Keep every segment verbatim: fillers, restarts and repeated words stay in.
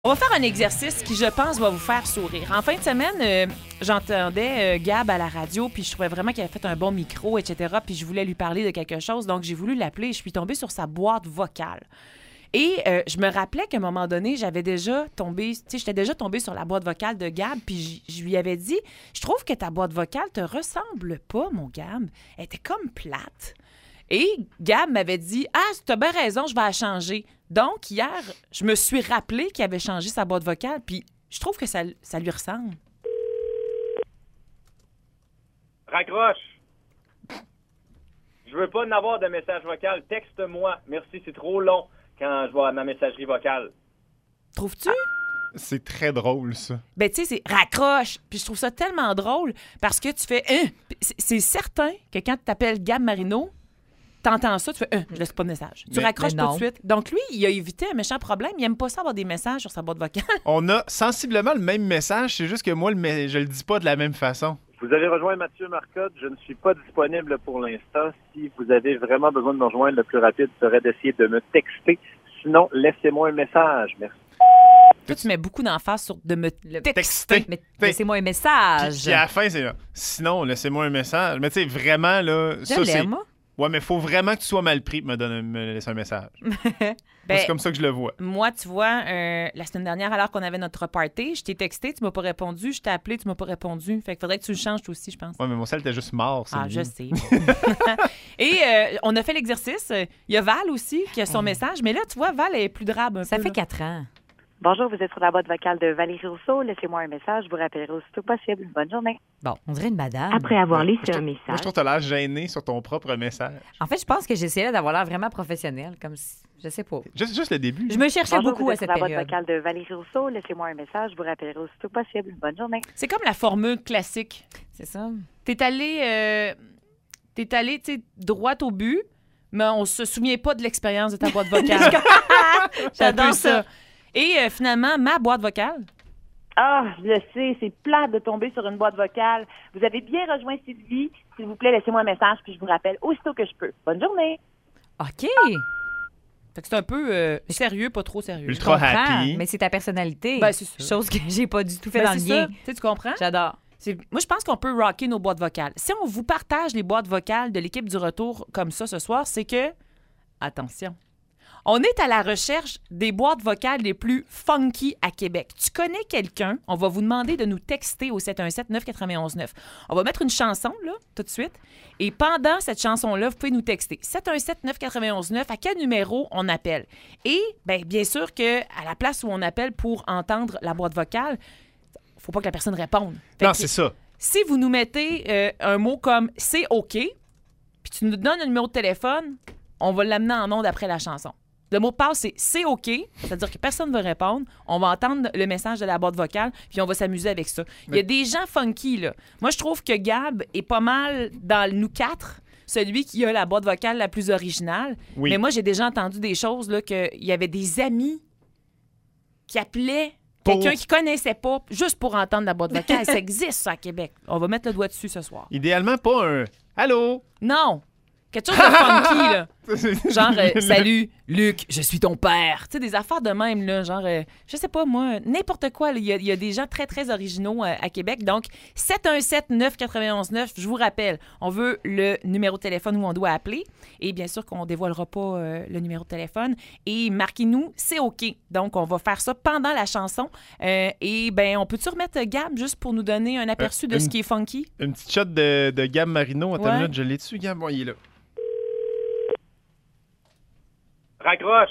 On va faire un exercice qui, je pense, va vous faire sourire. En fin de semaine, euh, j'entendais euh, Gab à la radio, puis je trouvais vraiment qu'il avait fait un bon micro, et cetera. Puis je voulais lui parler de quelque chose, donc j'ai voulu l'appeler. Je suis tombée sur sa boîte vocale. Et euh, je me rappelais qu'à un moment donné, j'avais déjà tombé, tu sais, j'étais déjà tombée sur la boîte vocale de Gab, puis je lui avais dit, je trouve que ta boîte vocale te ressemble pas, mon Gab. Elle était comme plate. Et Gab m'avait dit, ah, t'as bien raison, je vais la changer. Donc, hier, je me suis rappelé qu'il avait changé sa boîte vocale, puis je trouve que ça, ça lui ressemble. Raccroche. Je veux pas en avoir de message vocal. Texte-moi. Merci, c'est trop long quand je vois ma messagerie vocale. Trouves-tu? C'est très drôle, ça. Ben, tu sais, c'est raccroche. Puis je trouve ça tellement drôle parce que tu fais, hein? C'est, c'est certain que quand tu t'appelles Gab Marino, t'entends ça, tu fais, hein, je laisse pas de message. Tu Mais- raccroches mais tout non. de suite. Donc, lui, il a évité un méchant problème. Il aime pas ça avoir des messages sur sa boîte vocale. On a sensiblement le même message, c'est juste que moi, le me- je le dis pas de la même façon. Vous avez rejoint Mathieu Marcotte. Je ne suis pas disponible pour l'instant. Si vous avez vraiment besoin de me rejoindre, le plus rapide serait d'essayer de me texter. Sinon, laissez-moi un message. Merci. Toi, tu mets beaucoup d'emphase sur de me Le texter. Mais Fait- laissez-moi un Puis, message. puis à la fin, c'est là. Sinon, laissez-moi un message. Mais tu sais, vraiment, là. Je ça, c'est. l'aime, moi. Ouais, mais faut vraiment que tu sois mal pris pour me, donner, me laisser un message. Moi, Ben, c'est comme ça que je le vois. moi, tu vois, euh, la semaine dernière, alors qu'on avait notre party, je t'ai texté, tu m'as pas répondu. Je t'ai appelé, tu m'as pas répondu. Fait qu'il faudrait que tu le changes toi aussi, je pense. Ouais, mais mon sel était juste mort. c'est Ah, le je mien. sais. Et euh, on a fait l'exercice. Il y a Val aussi qui a son message. Mais là, tu vois, Val elle est plus drabe un Ça peu. fait là. quatre ans. Bonjour, vous êtes sur la boîte vocale de Valérie Rousseau. Laissez-moi un message. Je vous rappellerai aussitôt possible. Bonne journée. Bon, on dirait une madame. Après avoir laissé un Moi, je message, trouve que t'as l'air gêné sur ton propre message. En fait, je pense que j'essayais d'avoir l'air vraiment professionnel, comme si... Je sais pas. Juste, juste le début. Je me cherchais Bonjour, beaucoup vous à êtes cette sur la boîte période. vocale de Valérie Rousseau. Laissez-moi un message. Je vous rappellerai aussitôt possible. Bonne journée. C'est comme la formule classique. C'est ça. T'es allé, euh, t'es allé, tu sais, droit au but, mais on se souvient pas de l'expérience de ta boîte vocale. C'est un peu J'adore ça. Et euh, finalement, ma boîte vocale, Ah, je le sais, c'est plate de tomber sur une boîte vocale. Vous avez bien rejoint Sylvie. S'il vous plaît, laissez-moi un message puis je vous rappelle aussitôt que je peux. Bonne journée. OK. fait que c'est un peu euh, sérieux, pas trop sérieux. Je Ultra comprends, happy. mais c'est ta personnalité. Ben, c'est ça. Chose que j'ai pas du tout fait Ben, dans le c'est lien. ça. Tu sais, tu comprends? J'adore. C'est- Moi, je pense qu'on peut rocker nos boîtes vocales. Si on vous partage les boîtes vocales de l'équipe du retour comme ça ce soir, c'est que, attention, on est à la recherche des boîtes vocales les plus funky à Québec. Tu connais quelqu'un, on va vous demander de nous texter au sept un sept neuf neuf neuf neuf. On va mettre une chanson, là, tout de suite. Et pendant cette chanson-là, vous pouvez nous texter. sept un sept neuf neuf neuf, à quel numéro on appelle? Et, bien, bien sûr qu'à la place où on appelle pour entendre la boîte vocale, faut pas que la personne réponde. Fait Non, que c'est ça. si vous nous mettez euh, un mot comme « c'est OK », puis tu nous donnes le numéro de téléphone, on va l'amener en ondes après la chanson. Le mot de passe, c'est « c'est OK », c'est-à-dire que personne ne va répondre. On va entendre le message de la boîte vocale, puis on va s'amuser avec ça. Il y a des gens funky, là. Moi, je trouve que Gab est pas mal dans le nous quatre, celui qui a la boîte vocale la plus originale. Oui. Mais moi, j'ai déjà entendu des choses, là, qu'il y avait des amis qui appelaient Pour- quelqu'un qui connaissait pas, juste pour entendre la boîte vocale. Ça existe, ça, à Québec. On va mettre le doigt dessus ce soir. Idéalement, pas un Allô? Non! Quelque chose de funky, là. Genre, euh, salut, Luc, je suis ton père. Tu sais, des affaires de même, là. Genre, euh, je sais pas, moi, n'importe quoi. là. Il y, a- il y a des gens très, très originaux euh, à Québec. Donc, sept un sept neuf neuf neuf, je vous rappelle, on veut le numéro de téléphone où on doit appeler. Et bien sûr qu'on dévoilera pas euh, le numéro de téléphone. Et marquez-nous, c'est OK. Donc, on va faire ça pendant la chanson. Euh, et ben, on peut-tu remettre Gab juste pour nous donner un aperçu de une- ce qui est funky? Une petite shot de, de Gab Marino. Attends Ouais. une minute, je l'ai dessus, Gab. Bon, il est là. Raccroche.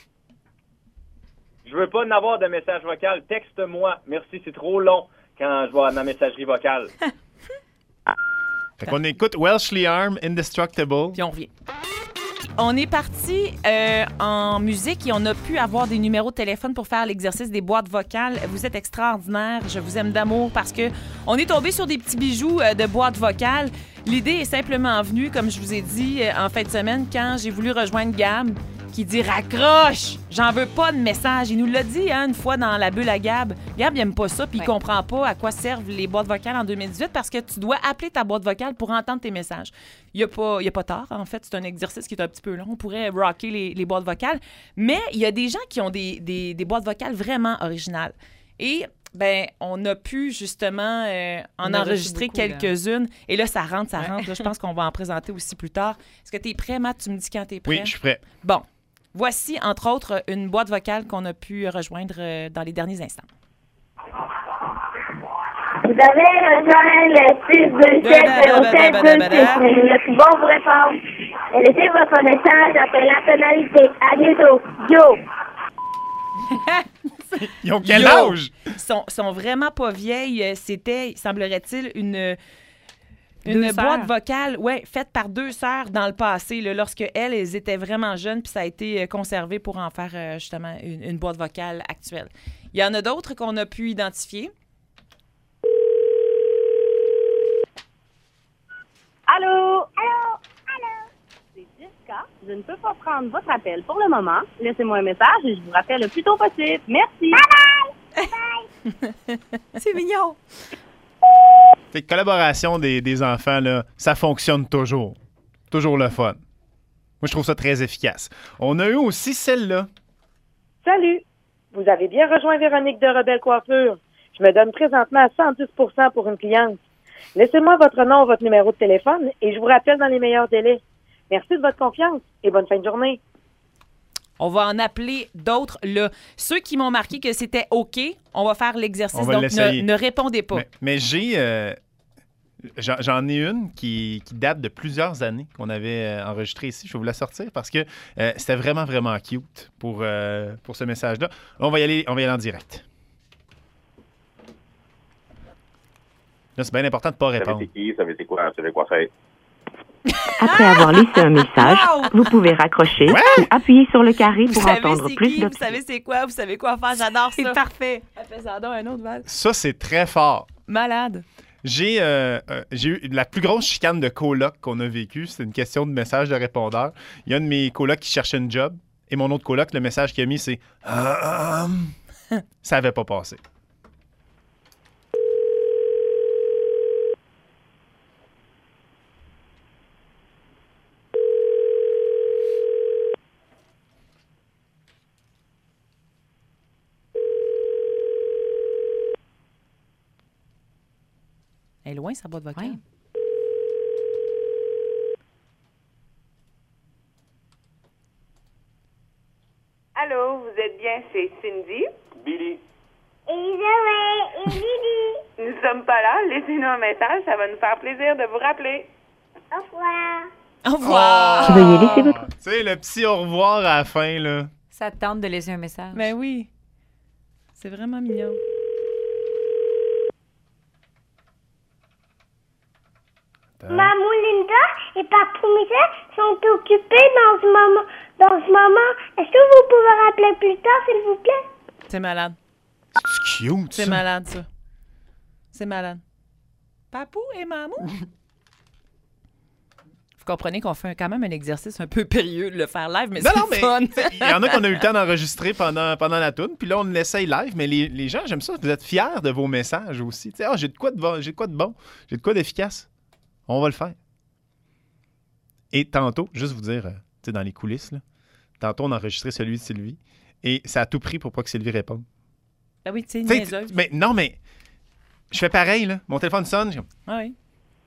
Je veux pas en avoir de message vocal. Texte-moi. Merci, c'est trop long quand je vois ma messagerie vocale. Fait qu'on écoute Welshly Arm, Indestructible. Puis on revient. On est parti euh, en musique et on a pu avoir des numéros de téléphone pour faire l'exercice des boîtes vocales. Vous êtes extraordinaires. Je vous aime d'amour parce que on est tombé sur des petits bijoux euh, de boîtes vocales. L'idée est simplement venue, comme je vous ai dit, euh, en fin de semaine, quand j'ai voulu rejoindre Gab. qui dit « Raccroche! J'en veux pas de message. » Il nous l'a dit hein, une fois dans la bulle à Gab. Gab, il aime pas ça, puis ouais. il comprend pas à quoi servent les boîtes vocales en deux mille dix-huit parce que tu dois appeler ta boîte vocale pour entendre tes messages. Il n'y a, pas, y a pas tard, en fait. C'est un exercice qui est un petit peu long. On pourrait rocker les, les boîtes vocales. Mais il y a des gens qui ont des, des, des boîtes vocales vraiment originales. Et... ben on a pu justement euh, en enregistrer beaucoup, quelques-unes. Là. Et là, ça rentre, ça ouais. rentre. Là, je pense qu'on va en présenter aussi plus tard. Est-ce que tu es prêt, Matt? Tu me dis quand tu es prêt? Oui, je suis prêt. Bon. Voici, entre autres, une boîte vocale qu'on a pu rejoindre euh, dans les derniers instants. Vous avez rejoint le six deux sept zéro sept deux six. Le plus bon vous répond. Laissez votre message après la tonalité. À bientôt. Yo! Ils ont quel Yo, âge? Ils sont, sont vraiment pas vieilles. C'était, semblerait-il, une, une boîte vocale ouais, faite par deux sœurs dans le passé, là, lorsque elles, elles étaient vraiment jeunes, puis ça a été conservé pour en faire euh, justement une, une boîte vocale actuelle. Il y en a d'autres qu'on a pu identifier. Allô? Allô? Allô? C'est Jessica. Je ne peux pas prendre votre appel pour le moment. Laissez-moi un message et je vous rappelle le plus tôt possible. Merci. Bye bye! Bye bye! C'est mignon. Fait que collaboration des, des enfants, là, ça fonctionne toujours. Toujours le fun. Moi, je trouve ça très efficace. On a eu aussi celle-là. Salut! Vous avez bien rejoint Véronique de Rebelle Coiffure. Je me donne présentement à cent dix pour cent pour une cliente. Laissez-moi votre nom, votre numéro de téléphone et je vous rappelle dans les meilleurs délais. Merci de votre confiance et bonne fin de journée. On va en appeler d'autres là. Ceux qui m'ont marqué que c'était OK, on va faire l'exercice. Donc, ne, ne répondez pas. Mais, mais j'ai... Euh, j'en, j'en ai une qui, qui date de plusieurs années qu'on avait euh, enregistrée ici. Je vais vous la sortir parce que euh, c'était vraiment, vraiment cute pour, euh, pour ce message-là. On va y aller, on va y aller en direct. Là, c'est bien important de ne pas répondre. Vous savez c'est qui? Vous savez c'est quoi? Vous savez quoi faire? Après avoir laissé un message, wow! Vous pouvez raccrocher ouais! ou appuyer sur le carré vous pour entendre plus d'options. Vous savez c'est quoi? Vous savez quoi faire? J'adore ça. C'est parfait. Ça un autre, Val. Ça, c'est très fort. Malade. J'ai, euh, euh, j'ai eu la plus grosse chicane de coloc qu'on a vécue. C'est une question de message de répondeur. Il y a un de mes colocs qui cherchait une job et mon autre coloc, le message qu'il a mis, c'est euh, « Ça n'avait pas passé. » Elle est loin, sa boîte vocale. Ouais. Allô, vous êtes bien chez Cindy? Billy. Isabelle et Lily. Nous ne sommes pas là. Laissez-nous un message. Ça va nous faire plaisir de vous rappeler. Au revoir. Au revoir. Oh! Veuillez laisser votre... Tu sais, le petit au revoir à la fin, là. Ça tente de laisser un message. Ben oui. C'est vraiment mignon. Maman Linda et Papou Michel sont occupés dans ce moment. Dans ce moment, est-ce que vous pouvez rappeler plus tard, s'il vous plaît? C'est malade. C'est cute, C'est ça. malade, ça. C'est malade. Papou et Mamou. Vous comprenez qu'on fait quand même un exercice un peu périlleux de le faire live, mais non, c'est non, mais fun. Il y en a qu'on a eu le temps d'enregistrer pendant, pendant la toune, puis là, on l'essaye live, mais les, les gens, j'aime ça. Vous êtes fiers de vos messages aussi. Ah, j'ai de quoi de bon, j'ai de quoi de bon, j'ai de quoi d'efficace. On va le faire. Et tantôt, juste vous dire, euh, tu sais, dans les coulisses, là, tantôt, on a enregistré celui de Sylvie et ça a tout pris pour pas que Sylvie réponde. Ah oui, tu sais, niaiseuse. Mais non, mais je fais pareil, là. Mon téléphone sonne. Je... Ah oui.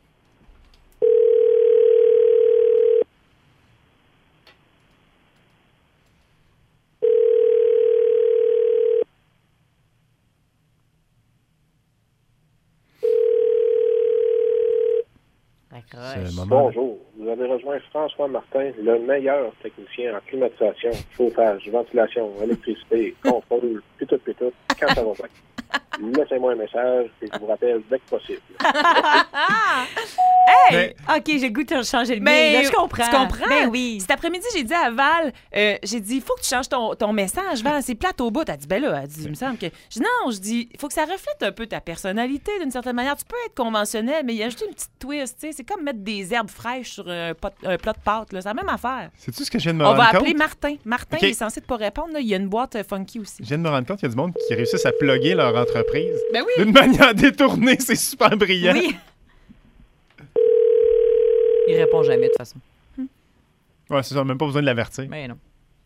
Bonjour, vous avez rejoint François Martin, le meilleur technicien en climatisation, chauffage, ventilation, électricité, contrôle, puis tout, puis tout, quand ça va bien. laissez-moi un message et je vous rappelle dès que possible. Hey! Mais- OK, j'ai le goût de changer le Mais mien. Là, je comprends. Tu comprends? Ben oui. Cet après-midi, j'ai dit à Val, euh, j'ai dit, il faut que tu changes ton, ton message, Val. C'est plate au bout. Elle dit, ben là, elle dit, il me semble que. Je dis, non, je dis, il faut que ça reflète un peu ta personnalité d'une certaine manière. Tu peux être conventionnel, mais il y a juste une petite twist. Tu sais, c'est comme mettre des herbes fraîches sur un, pot- un plat de pâtes. là. C'est la même affaire. Sais-tu ce que je viens de me On rendre va compte? appeler Martin. Martin, OK. il est censé pas répondre. Là. Il y a une boîte euh, funky aussi. Je viens de me rendre compte qu'il y a du monde qui réussissent à plugger leur entreprise. Ben oui. D'une manière détournée, c'est super brillant. Oui. Il répond jamais, de toute façon. Ouais, c'est ça, même pas besoin de l'avertir. Mais non.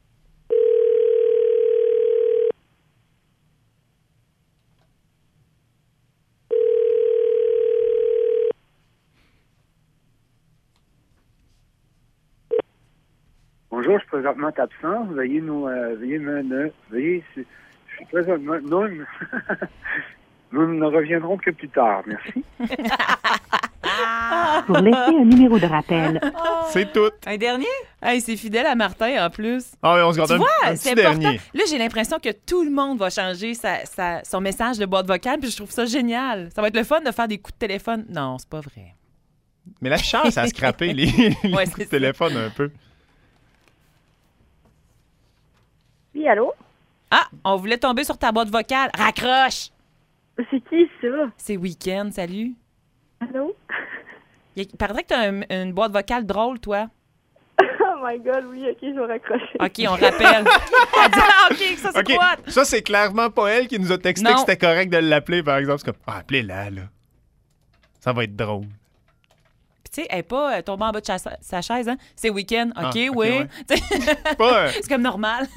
Bonjour, je suis présentement absent. Veuillez nous, euh, veuillez me, ne- veuillez, je je suis présentement, non, nous ne reviendrons que plus tard. Merci. Pour laisser un numéro de rappel, C'est tout. Un dernier? Hey, c'est fidèle à Martin en plus. Ah oui, on se garde Tu un, vois, un c'est petit important. dernier. Là, j'ai l'impression que tout le monde va changer sa, sa- son message de boîte vocale, puis je trouve ça génial. Ça va être le fun de faire des coups de téléphone. Non, c'est pas vrai. Mais la chance à scraper les, les Ouais, coups de c'est ça. téléphone un peu. Oui, allô? Ah, on voulait tomber sur ta boîte vocale. Raccroche! C'est qui, ça? C'est Week-end, salut. Allô? Il paraît que t'as un- une boîte vocale drôle, toi. Oh my God, oui, OK, je vais raccrocher. OK, on rappelle. Elle dit, ah, OK, ça, c'est OK, quoi? ça, c'est clairement pas elle qui nous a texté Non. que c'était correct de l'appeler, par exemple. C'est comme, ah, appelez-la, là. Ça va être drôle. Puis, tu sais, elle n'est pas euh, tombée en bas de sa, sa chaise, hein? C'est Week-end. OK, Ah, OK, oui. ouais. Tu sais, Pas, euh, c'est comme normal.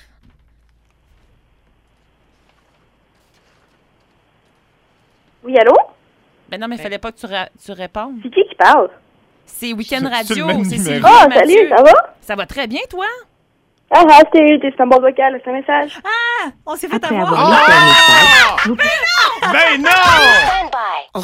Oui, allô? Ben non, mais il fallait pas que tu, ra- tu répondes. C'est qui qui parle? C'est Week-end C'est- c'est le Radio. même C'est numéro. Sylvie Ah, et Mathieu. salut, ça va? Ça va très bien, toi? Ah, ah, c'est c'est un bon vocal, c'est un message. Ah! On s'est fait après avoir. avoir laissé un message, vous ben non!